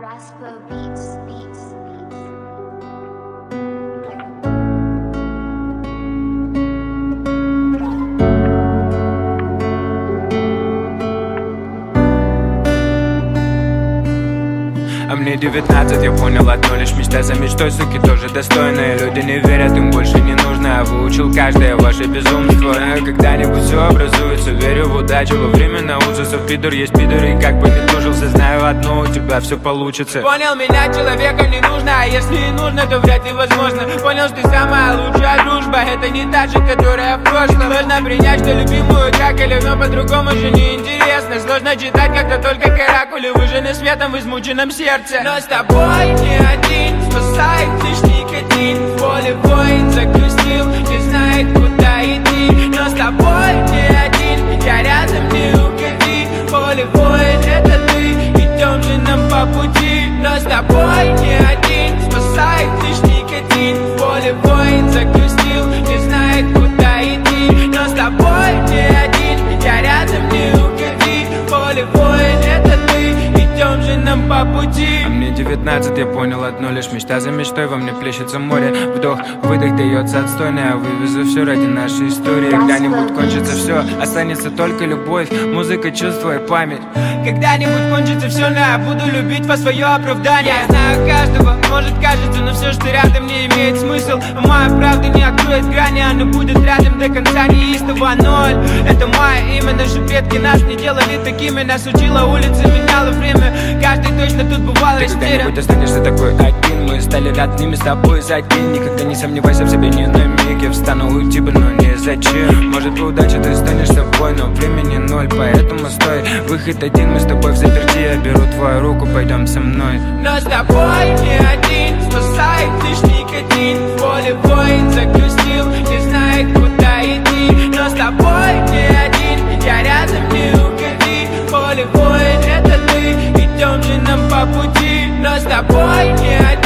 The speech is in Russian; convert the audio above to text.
Raspo Beats. А мне 19, я понял одно лишь: мечта за мечтой, суки тоже достойные. Люди не верят, им больше не нужно, а выучил каждое ваше безумство. Знаю, когда-нибудь все образуется, верю в удачу во времена ужасов. Пидор есть пидор, и как бы не тужился, знаю одно: у тебя все получится. Понял, меня человека не нужно, а если и нужно, то вряд ли возможно. Понял, что самая лучшая дружба — это не та же, которая в прошлом. Сложно принять, что любимую тракали, но по-другому же не интересно. Сложно читать, когда только каракули выжжены светом в измученном сердце. Но с тобой не один спасает лишь никотин. В поле воин загрустил, не знает, куда идти. Но с тобой не один, я рядом, не уходи. В поле воин — это ты, идем же нам по пути. Но с тобой не один спасает лишь никотин. В поле воин загрустил, не знает, куда идти. Но с тобой не один, я рядом, не уходи. В поле воин — это ты, идем же нам по пути. А мне 19, я понял одно лишь: мечта за мечтой, во мне плещется море. Вдох, выдох дается отстойный, а вывезу все ради нашей истории. Когда-нибудь кончится все, останется только любовь, музыка, чувство и память. Когда-нибудь кончится все, но я буду любить по свое оправдание. Я знаю каждого, может кажется, но все, что рядом, не имеет смысл. Моя правда не откроет грани, оно будет рядом до конца неистово. Ноль, это мое имя, наши предки нас не делали такими. Нас учила улица, меняла время, каждый точно тут бывал растерян. Когда-нибудь останешься такой один, мы стали родными с тобой за день. Никогда не сомневайся в себе ни на миг, я встану уйти бы, но не зачем. Может по удаче ты станешь собой, но времени ноль, поэтому стой. Выход один, мы с тобой в заперти, я беру твою руку, пойдем со мной. Но с тобой не один спасает лишь никотин. В поле воин загрустил, не знает, куда идти. Но с тобой не один, я рядом, не уходи. В поле воин — это ты, идем же нам по пути. Но с тобой не один.